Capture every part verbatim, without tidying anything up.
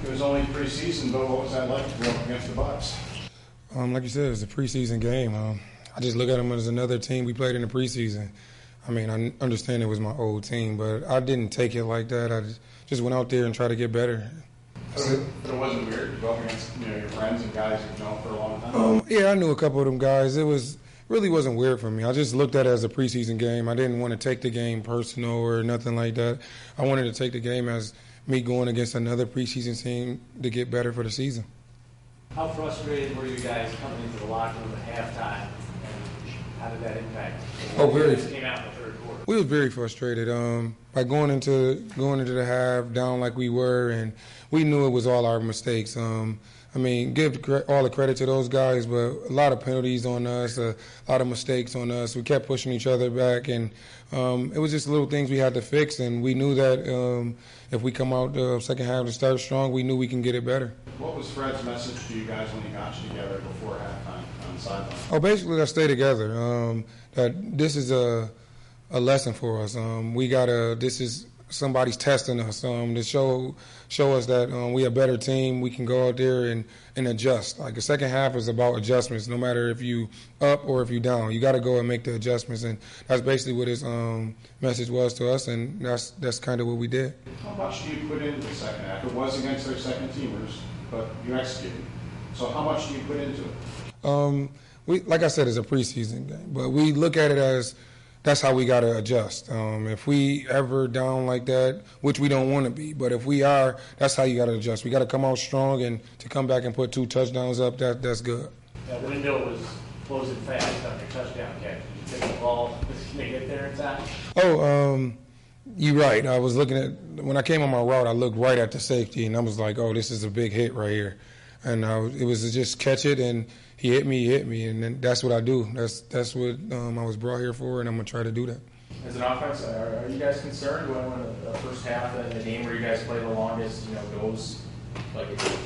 It was only preseason, but what was that like to go up against the Bucs? Um, like you said, it's a preseason game. Um, I just look at them as another team we played in the preseason. I mean, I understand it was my old team, but I didn't take it like that. I just went out there and tried to get better. So it, it wasn't weird to go up against, you know, your friends and guys you've known for a long time? Um, yeah, I knew a couple of them guys. It was really wasn't weird for me. I just looked at it as a preseason game. I didn't want to take the game personal or nothing like that. I wanted to take the game as me going against another preseason team to get better for the season. How frustrated were you guys coming into the locker room at halftime, and how did that impact? Oh, very. Came out in the third quarter. We was very frustrated. Um, by going into going into the half down like we were, and we knew it was all our mistakes. Um, I mean, give all the credit to those guys, but a lot of penalties on us, a lot of mistakes on us. We kept pushing each other back, and um, it was just little things we had to fix. And we knew that um, if we come out the second half to start strong, we knew we can get it better. What was Fred's message to you guys when he got you together before halftime on the sideline? Oh, basically, let's stay together. Um, that this is a a lesson for us. Um, we gotta. This is somebody's testing us um, to show show us that um, we a better team. We can go out there and, and adjust. Like the second half is about adjustments. No matter if you up or if you down, you got to go and make the adjustments. And that's basically what his um, message was to us. And that's that's kind of what we did. How much do you put into the second half? It was against their second teamers, but you executed. So how much do you put into it? Um, we like I said, it's a preseason game, but we look at it as that's how we got to adjust. Um, if we ever down like that, which we don't want to be, but if we are, that's how you got to adjust. We got to come out strong, and to come back and put two touchdowns up, that that's good. That window was closing fast on your touchdown catch. Did you take the ball to get there in time? Oh, um, you're right. I was looking at, when I came on my route, I looked right at the safety, and I was like, oh, this is a big hit right here. And I was, it was to just catch it, and he hit me, he hit me, and then that's what I do. That's that's what um, I was brought here for, and I'm going to try to do that. As an offense, are, are you guys concerned when, when the first half in the game where you guys play the longest, you know, goes like it did?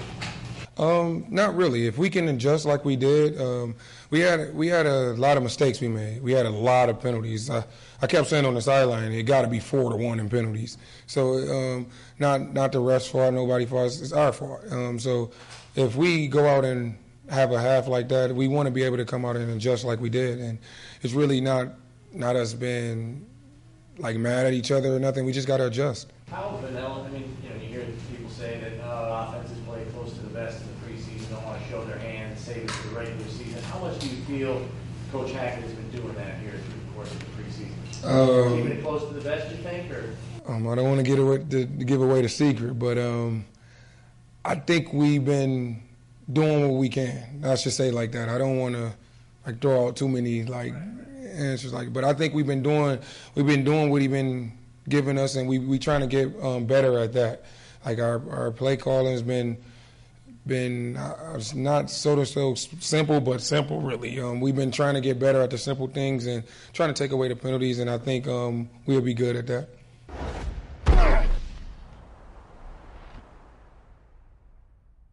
Um, not really. If we can adjust like we did, um, we had we had a lot of mistakes we made. We had a lot of penalties. I, I kept saying on the sideline, it got to be four to one in penalties. So um, not not the refs' fault, nobody's fault. It's our fault. Um, so if we go out and have a half like that, we want to be able to come out and adjust like we did. And it's really not not us being like mad at each other or nothing. We just got to adjust. How vanilla? I mean, you know, you hear people say that uh, offenses play close to the best in the preseason, don't want to show their hand, save it for the regular season. How much do you feel Coach Hackett has been doing that here through the course of the preseason? Um, Keeping it close to the best, you think, or? Um, I don't want to get away to, to give away the secret, but um, I think we've been doing what we can. I should say like that. I don't want to like throw out too many like answers like, but I think we've been doing we've been doing what he's been giving us, and we we trying to get um, better at that. Like our our play calling has been been uh, not so so simple, but simple really. Um, we've been trying to get better at the simple things and trying to take away the penalties, and I think um, we'll be good at that.